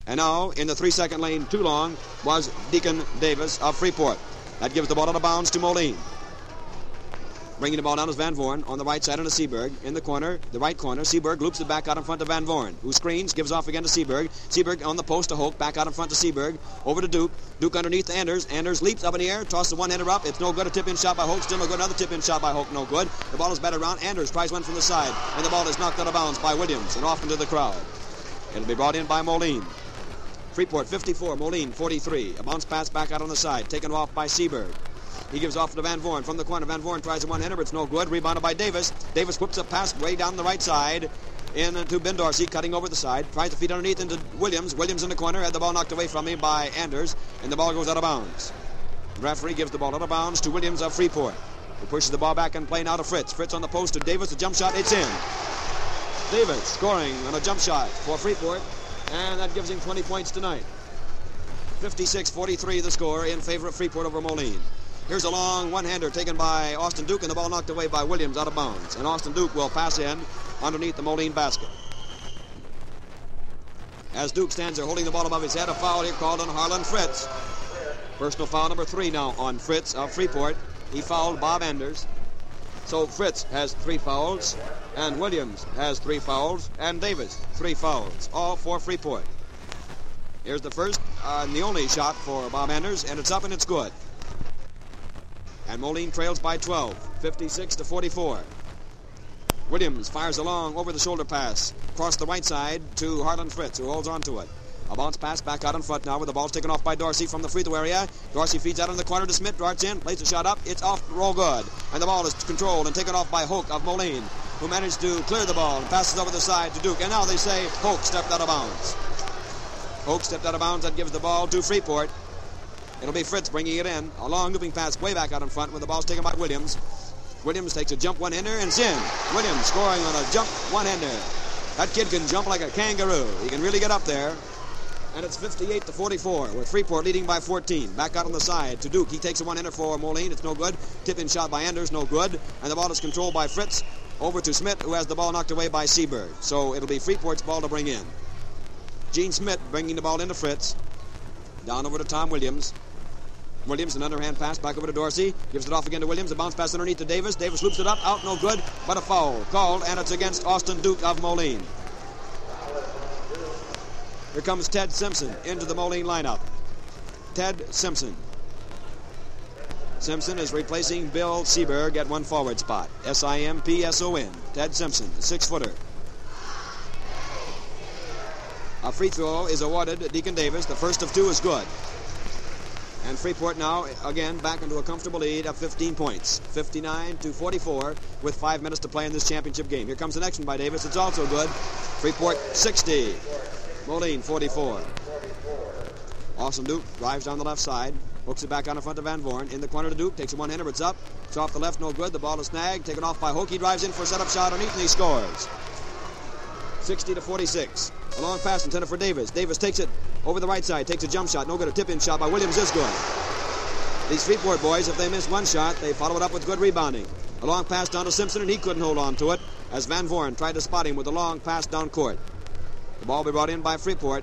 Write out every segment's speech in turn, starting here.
And now, in the 3-second lane, too long, was Deacon Davis of Freeport. That gives the ball out of bounds to Moline. Bringing the ball down is Van Voorn on the right side into Seaberg. In the corner, the right corner, Seaberg loops it back out in front of Van Voorn, who screens, gives off again to Seaberg. Seaberg on the post to Hoke, back out in front to Seaberg. Over to Duke. Duke underneath to Anders. Anders leaps up in the air, tosses the one-hander up. It's no good. A tip-in shot by Hoke. Still no good. Another tip-in shot by Hoke. No good. The ball is batted around. Anders tries one from the side, and the ball is knocked out of bounds by Williams and off into the crowd. It'll be brought in by Moline. Freeport 54, Moline 43. A bounce pass back out on the side, taken off by Seaberg. He gives off to Van Voorn from the corner. Van Voorn tries a one-hander, but it's no good. Rebounded by Davis. Davis whips a pass way down the right side into Ben Dorsey, cutting over the side. Tries to feed underneath into Williams. Williams in the corner, had the ball knocked away from him by Anders, and the ball goes out of bounds. The referee gives the ball out of bounds to Williams of Freeport, who pushes the ball back and play now to Fritz. Fritz on the post to Davis. The jump shot, it's in. Davis scoring on a jump shot for Freeport, and that gives him 20 points tonight. 56-43 the score in favor of Freeport over Moline. Here's a long one-hander taken by Austin Duke, and the ball knocked away by Williams out of bounds. And Austin Duke will pass in underneath the Moline basket. As Duke stands there holding the ball above his head, a foul here called on Harlan Fritz. Personal foul number 3 now on Fritz of Freeport. He fouled Bob Anders. So Fritz has 3 fouls, and Williams has 3 fouls, and Davis 3 fouls, all for Freeport. Here's the first and the only shot for Bob Anders, and it's up and it's good. And Moline trails by 12, 56-44. Williams fires along over the shoulder pass, across the right side to Harlan Fritz, who holds on to it. A bounce pass back out in front now, with the ball's taken off by Dorsey from the free throw area. Dorsey feeds out in the corner to Smith, darts in, plays the shot up, it's off, roll good. And the ball is controlled and taken off by Hoke of Moline, who managed to clear the ball and passes over the side to Duke. And now they say Hoke stepped out of bounds. Hoke stepped out of bounds. That gives the ball to Freeport. It'll be Fritz bringing it in. A long looping pass way back out in front when the ball's taken by Williams. Williams takes a jump one-hander and it's in. Williams scoring on a jump one-hander. That kid can jump like a kangaroo. He can really get up there. And it's 58-44 with Freeport leading by 14. Back out on the side to Duke. He takes a one-hander for Moline. It's no good. Tip-in shot by Anders. No good. And the ball is controlled by Fritz. Over to Smith, who has the ball knocked away by Seaberg. So it'll be Freeport's ball to bring in. Gene Smith bringing the ball into Fritz. Down over to Tom Williams. Williams, an underhand pass back over to Dorsey. Gives it off again to Williams. A bounce pass underneath to Davis. Davis loops it up. Out, no good. But a foul called, and it's against Austin Duke of Moline. Here comes Ted Simpson into the Moline lineup. Ted Simpson. Simpson is replacing Bill Seaberg at one forward spot. S-I-M-P-S-O-N. Ted Simpson, the 6-footer. A free throw is awarded to Deacon Davis. The first of 2 is good. And Freeport now, again, back into a comfortable lead of 15 points. 59-44 with 5 minutes to play in this championship game. Here comes the next one by Davis. It's also good. Freeport 60. Moline 44. Austin Duke drives down the left side. Hooks it back on in front of Van Voorn. In the corner to Duke. Takes a one-hander, but it's up. It's off the left, no good. The ball is snagged. Taken off by Hoke. He drives in for a setup shot underneath, and he scores. 60-46. A long pass intended for Davis. Davis takes it over the right side. Takes a jump shot. No good. A tip-in shot by Williams is good. These Freeport boys, if they miss one shot, they follow it up with good rebounding. A long pass down to Simpson, and he couldn't hold on to it as Van Voorn tried to spot him with a long pass down court. The ball will be brought in by Freeport.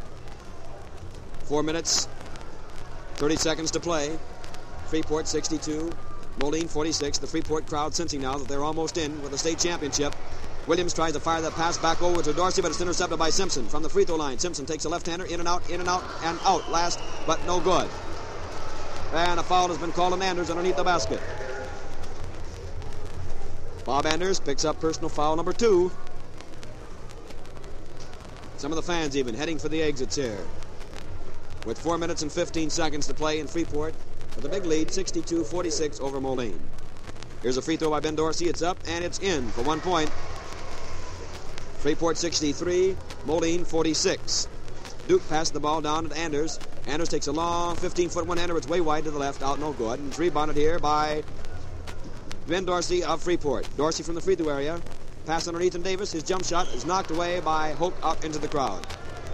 4 minutes, 30 seconds to play. Freeport 62, Moline 46. The Freeport crowd sensing now that they're almost in with the state championship. Williams tries to fire that pass back over to Dorsey, but it's intercepted by Simpson from the free throw line. Simpson takes a left-hander, in and out, and out. Last, but no good. And a foul has been called on Anders underneath the basket. Bob Anders picks up personal foul number 2. Some of the fans even heading for the exits here. With 4 minutes and 15 seconds to play in Freeport, with a big lead, 62-46 over Moline. Here's a free throw by Ben Dorsey. It's up, and it's in for 1 point. Freeport 63, Moline 46. Duke passed the ball down to Anders. Anders takes a long 15-foot one-hander. It's way wide to the left, out, no good. And it's rebounded here by Ben Dorsey of Freeport. Dorsey from the free throw area. Pass underneath, and Davis. His jump shot is knocked away by Hoke up into the crowd.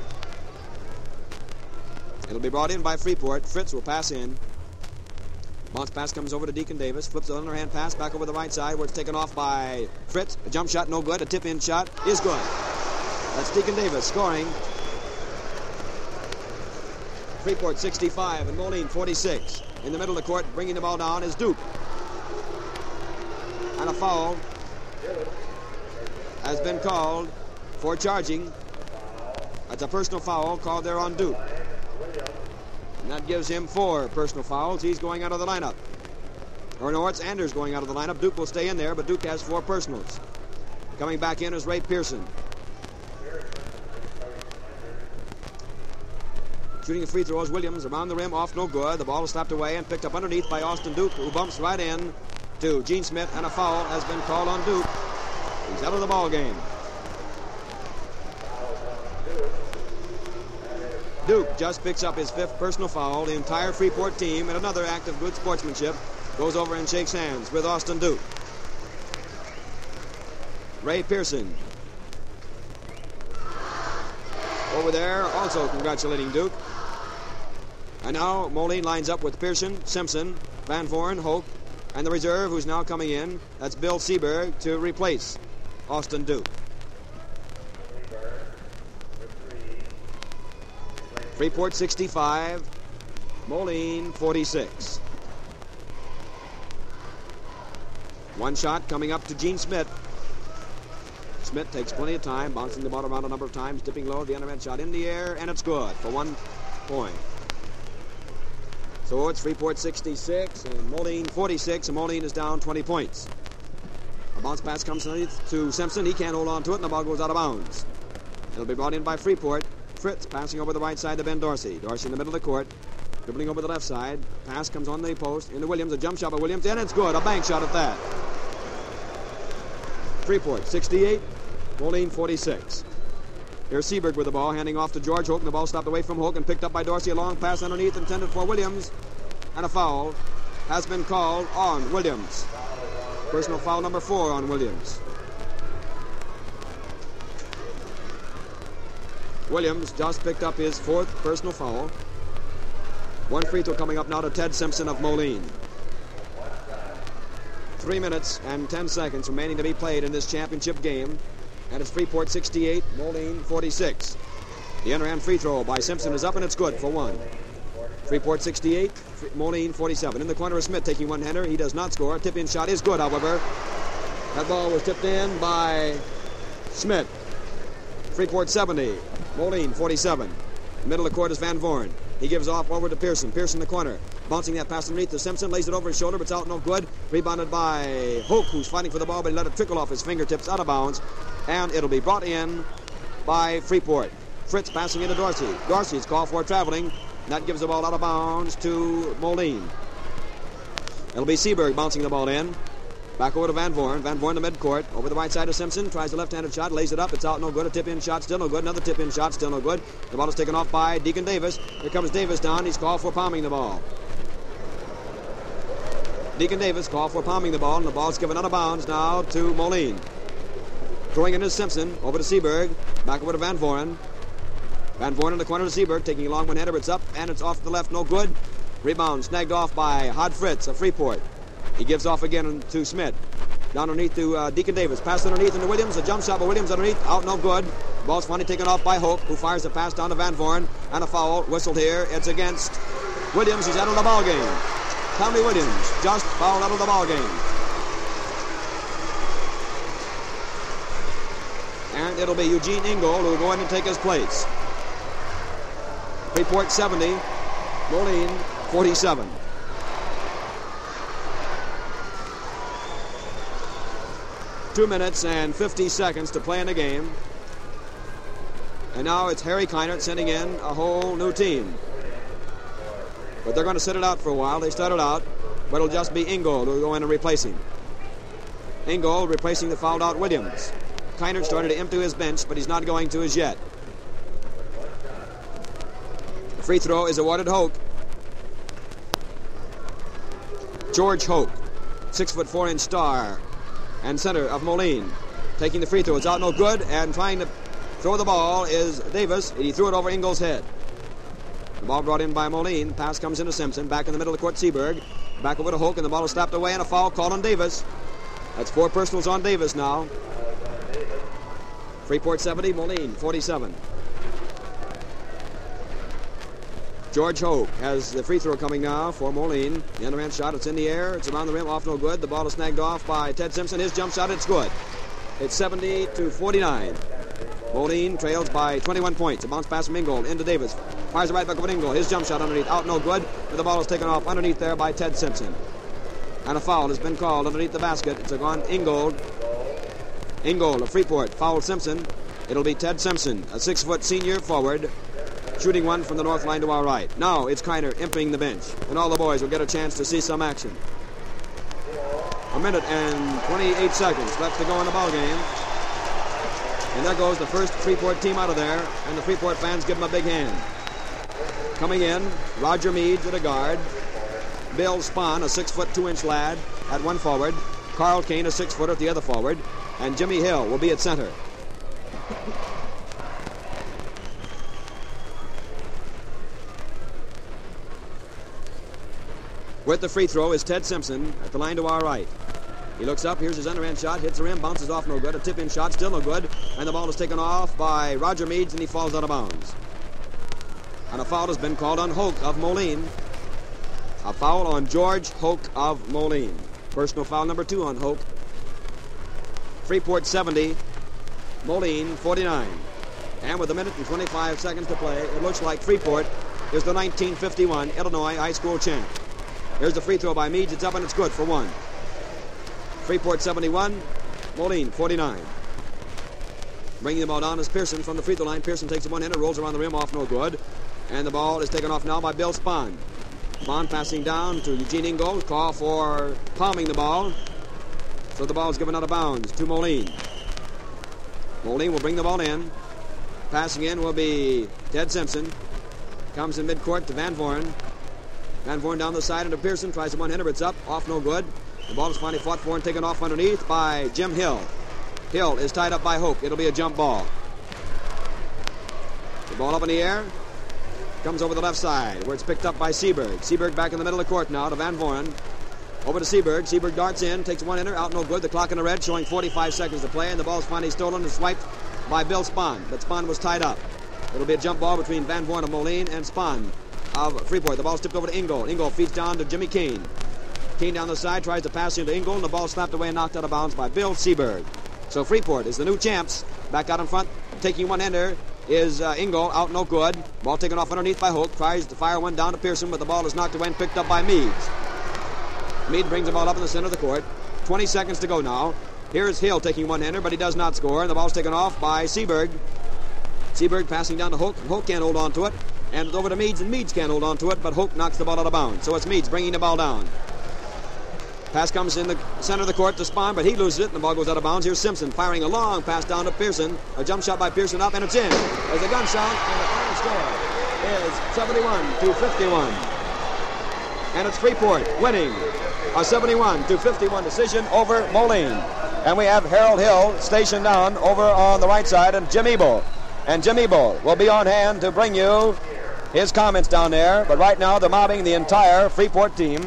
It'll be brought in by Freeport. Fritz will pass in. Bounce pass comes over to Deacon Davis. Flips the underhand pass back over the right side where it's taken off by Fritz. A jump shot, no good. A tip-in shot is good. That's Deacon Davis scoring Freeport 65 and Moline 46. In the middle of the court, bringing the ball down is Duke. And a foul has been called for charging. That's a personal foul called there on Duke. And that gives him 4 personal fouls. He's going out of the lineup. Or no, it's Anders going out of the lineup. Duke will stay in there, but Duke has 4 personals. Coming back in is Ray Pearson. Shooting a free throw is Williams. Around the rim, off no good. The ball is slapped away and picked up underneath by Austin Duke, who bumps right in to Gene Smith, and a foul has been called on Duke. He's out of the ball game. Duke just picks up his 5th personal foul. The entire Freeport team, in another act of good sportsmanship, goes over and shakes hands with Austin Duke. Ray Pearson over there also congratulating Duke. And now Moline lines up with Pearson, Simpson, Van Voorn, Hoke, and the reserve who's now coming in. That's Bill Seberg to replace Austin Duke. Freeport 65, Moline 46. One shot coming up to Gene Smith. Smith takes plenty of time, bouncing the ball around a number of times, dipping low. The underhand shot in the air, and it's good for 1 point. So it's Freeport 66 and Moline 46, and Moline is down 20 points. A bounce pass comes to Simpson. He can't hold on to it, and the ball goes out of bounds. It'll be brought in by Freeport. Fritz passing over the right side to Ben Dorsey. Dorsey in the middle of the court, dribbling over the left side. Pass comes on the post into Williams. A jump shot by Williams, and it's good. A bank shot at that. Freeport 68, Moline 46. Here's Seberg with the ball, handing off to George Hoke. The ball stopped away from Hoke and picked up by Dorsey. A long pass underneath intended for Williams. And a foul has been called on Williams. Personal foul number 4 on Williams. Williams just picked up his 4th personal foul. 1 free throw coming up now to Ted Simpson of Moline. 3 minutes and 10 seconds remaining to be played in this championship game. And it's Freeport 68, Moline 46. The underhand free throw by Simpson is up, and it's good for 1. Freeport 68, Moline 47. In the corner is Smith taking one-hander. He does not score. Tip-in shot is good, however. That ball was tipped in by Smith. Freeport 70, Moline 47. Middle of the court is Van Voorn. He gives off over to Pearson. Pearson in the corner. Bouncing that pass underneath to Simpson. Lays it over his shoulder, but it's out no good. Rebounded by Hoke, who's fighting for the ball, but he let it trickle off his fingertips out of bounds. And it'll be brought in by Freeport. Fritz passing into Dorsey. Dorsey's called for traveling. And that gives the ball out of bounds to Moline. It'll be Seberg bouncing the ball in. Back over to Van Voorn. Van Voorn to midcourt. Over the right side of Simpson. Tries the left-handed shot. Lays it up. It's out no good. A tip-in shot. Still no good. Another tip-in shot. Still no good. The ball is taken off by Deacon Davis. Here comes Davis down. He's called for palming the ball. Deacon Davis called for palming the ball, and the ball's given out of bounds now to Moline. Throwing in is Simpson. Over to Seberg. Back over to Van Voorn. Van Voorn in the corner to Seberg. Taking a long one-hander. It's up, and it's off to the left. No good. Rebound snagged off by Hod Fritz of Freeport. He gives off again to Smith. Down underneath to Deacon Davis. Pass underneath into Williams. A jump shot by Williams underneath. Out no good. Ball's finally taken off by Hope, who fires the pass down to Van Voorn. And a foul whistled here. It's against Williams. He's out of the ball game. Tommy Williams just fouled out of the ball game. And it'll be Eugene Ingold who will go in and take his place. Freeport 70, Moline 47. Two minutes and 50 seconds to play in the game. And now it's Harry Keinert sending in a whole new team. But they're going to sit it out for a while. They started out, but it'll just be Ingold who will go in and replace him. Ingold replacing the fouled out Williams. Keinert started to empty his bench, but he's not going to as yet. The free throw is awarded Hoke. George Hoke, 6'4" star and center of Moline. Taking the free throw. It's out no good, and trying to throw the ball is Davis. He threw it over Ingold's head. The ball brought in by Moline. Pass comes into Simpson. Back in the middle of the court, Seberg. Back over to Hoke, and the ball is slapped away, and a foul called on Davis. That's 4 personals on Davis now. Freeport 70, Moline 47. George Hoke has the free throw coming now for Moline. The underhand shot, it's in the air. It's around the rim, off no good. The ball is snagged off by Ted Simpson. His jump shot, it's good. It's 70-49. Moline trails by 21 points. A bounce pass from Ingold into Davis. Fires it right back over to Ingold. His jump shot underneath, out no good. But the ball is taken off underneath there by Ted Simpson. And a foul has been called underneath the basket. It's gone Ingold. Ingold of Freeport fouled Simpson. It'll be Ted Simpson, a 6-foot senior forward, shooting one from the north line to our right. Now it's Kiner emptying the bench, and all the boys will get a chance to see some action. 1 minute and 28 seconds left to go in the ball game. And there goes the first Freeport team out of there, and the Freeport fans give them a big hand. Coming in, Roger Meads at a guard, Bill Spahn, a 6-foot 2-inch lad, at one forward, Carl Kane, a 6-footer, at the other forward, and Jimmy Hill will be at center. With the free throw is Ted Simpson at the line to our right. He looks up, here's his underhand shot, hits the rim, bounces off no good. A tip-in shot, still no good. And the ball is taken off by Roger Meads, and he falls out of bounds. And a foul has been called on Hoke of Moline. A foul on George Hoke of Moline. Personal foul number 2 on Hoke. Freeport 70, Moline 49. And with 1 minute and 25 seconds to play, it looks like Freeport is the 1951 Illinois high school champ. Here's the free throw by Meads. It's up and it's good for 1. Freeport 71, Moline 49. Bringing the ball down is Pearson from the free throw line. Pearson takes it one-hander, rolls around the rim, off no good. And the ball is taken off now by Bill Spahn. Spahn passing down to Eugene Ingold. Call for palming the ball. So the ball is given out of bounds to Moline. Moline will bring the ball in. Passing in will be Ted Simpson. Comes in midcourt to Van Vooren. Van Vooren down the side into Pearson. Tries a one-hander, but it's up. Off no good. The ball is finally fought for and taken off underneath by Jim Hill. Hill is tied up by Hoke. It'll be a jump ball. The ball up in the air. Comes over the left side where it's picked up by Seaberg. Seaberg back in the middle of the court now to Van Vooren. Over to Seaberg. Seaberg darts in, takes one-hander, out no good. The clock in the red showing 45 seconds to play, and the ball's finally stolen and swiped by Bill Spahn. But Spahn was tied up. It'll be a jump ball between Van Vooren of Moline and Spahn of Freeport. The ball's tipped over to Ingold. Ingold feeds down to Jimmy Kane. Kane down the side tries to pass into Ingold, and the ball slapped away and knocked out of bounds by Bill Seaberg. So Freeport is the new champs. Back out in front, taking one-hander is Ingold, out no good. Ball taken off underneath by Hoke. Tries to fire one down to Pearson, but the ball is knocked away and picked up by Meads. Mead brings the ball up in the center of the court. 20 seconds to go now. Here's Hill taking one-hander, but he does not score, and the ball's taken off by Seaberg. Seaberg passing down to Hoke. Hoke can't hold on to it. And it's over to Meads, and Meads can't hold on to it, but Hoke knocks the ball out of bounds. So it's Meads bringing the ball down. Pass comes in the center of the court to Spahn, but he loses it, and the ball goes out of bounds. Here's Simpson firing a long pass down to Pearson. A jump shot by Pearson up, and it's in. There's a gun sound, and the final score is 71-51. And it's Freeport winning a 71-51 decision over Moline. And we have Harold Hill stationed down over on the right side, and Jim Ebel. And Jim Ebel will be on hand to bring you his comments down there. But right now they're mobbing the entire Freeport team.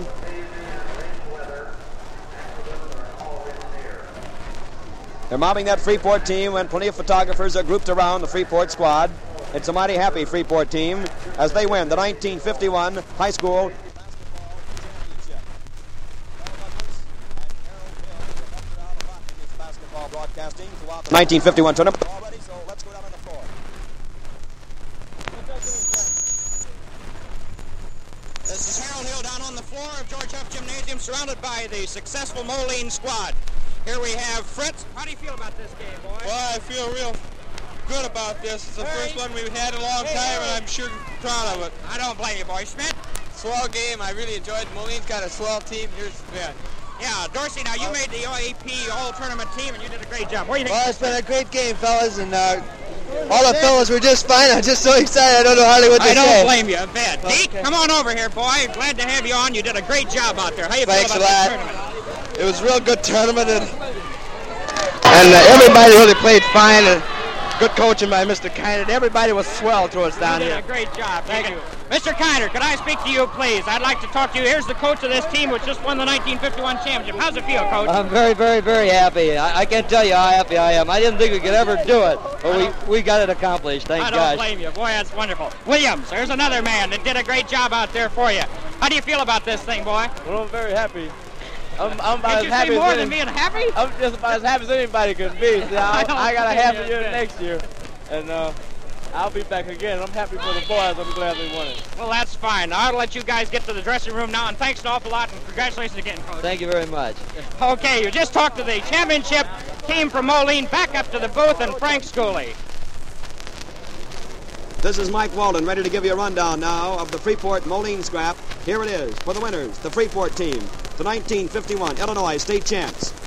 They're mobbing that Freeport team, and plenty of photographers are grouped around the Freeport squad. It's a mighty happy Freeport team as they win the 1951 high school basketball broadcasting throughout the 1951 tournament. Already, so let's go down on the floor. This is Harold Hill down on the floor of George Huff Gymnasium, surrounded by the successful Moline squad. Here we have Fritz. How do you feel about this game, boy? Well, I feel real good about this. It's the first one we've had in a long time, and I'm sure proud of it. I don't blame you, boy. Schmidt? Swell game. I really enjoyed it. Moline's got a swell team. Here's Ben. Yeah, Dorsey, now you made the OAP All-Tournament team, and you did a great job. What do you think? Well, it's been a great game, fellas, and all the fellas were just fine. I'm just so excited. I don't know hardly what to say. I don't blame you a bit. Deke, come on over here, boy. Glad to have you on. You did a great job out there. How you feel about this tournament? It was a real good tournament, and everybody really played fine. And Good coaching by Mr. Kiner. Everybody was swell to us down You did here. a great job. Thank you. Mr. Kiner, could I speak to you, please? I'd like to talk to you. Here's the coach of this team, which just won the 1951 championship. How's it feel, Coach? I'm very, very, very happy. I can't tell you how happy I am. I didn't think we could ever do it, but we got it accomplished. Thank I God. don't blame you. Boy, that's wonderful. Williams, there's another man that did a great job out there for you. How do you feel about this thing, boy? Well, I'm very happy. I'm about Can't as you happy say as more any- than being happy? I'm just about as happy as anybody could be. See, I got a half a year next year, and I'll be back again. I'm happy for the boys. I'm glad they won it. Well, that's fine. I'll let you guys get to the dressing room now, and thanks an awful lot, and congratulations again, Coach. Thank you very much. Okay, you just talked to the championship team from Moline. Back up to the booth, and Frank Schooley. This is Mike Walden, ready to give you a rundown now of the Freeport Moline scrap. Here it is for the winners, the Freeport team, the 1951 Illinois state champs.